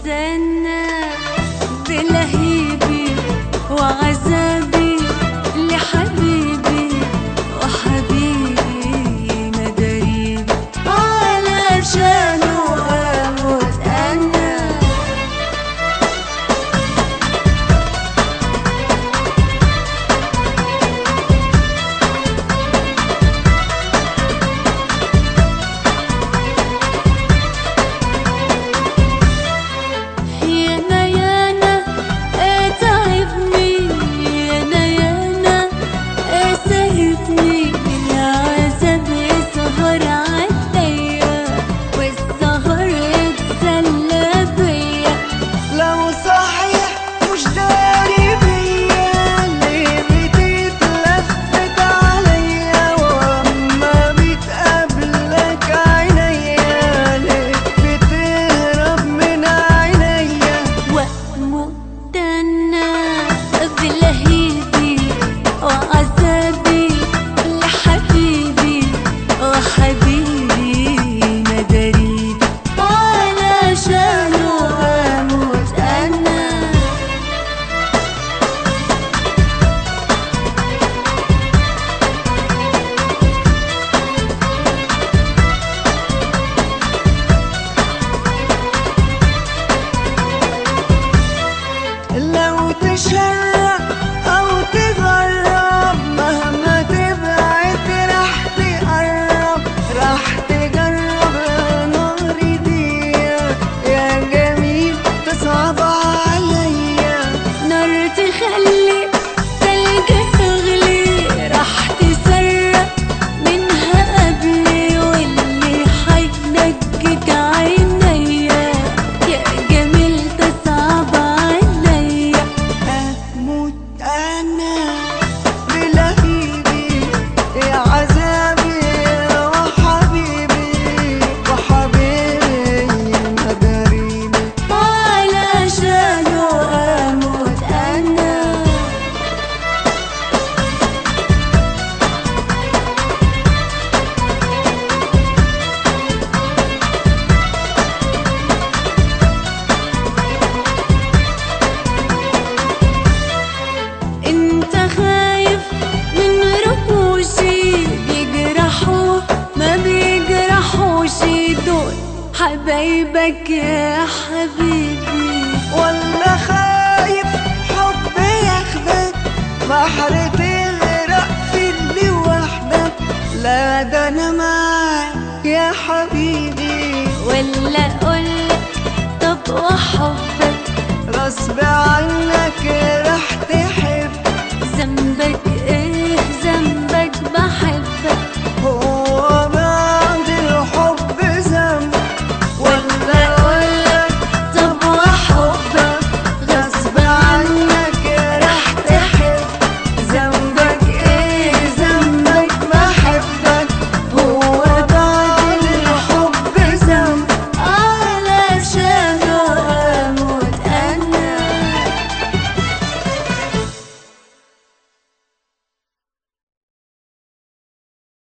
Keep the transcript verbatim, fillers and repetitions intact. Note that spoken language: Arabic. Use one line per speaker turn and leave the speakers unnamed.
مستنى بلهيبي وعذابي لحبيبي وحبيبي مداريبي علشانه اموت انا.
تشرق أو تغرب مهما تبعد راح تقرب، راح تجرب نار دي يا جميل تصعب عليا.
نار تخلي تلج تغلي، راح تسرق منها قبلي واللي حينجك عينيا يا جميل تصعب عليا.
أموت أنا بلهيبي يا عذابي وحبيبي وحبيبي مداريبي
علشانه أموت أنا. انت خايف من رموشي بيجرحوا ما بيجرحوش دول حبايبك يا حبيبي،
ولا خايف حب ياخدك بحر تغرق في اللي وحدك؟ لا ده انا معاك يا حبيبي.
ولا اقول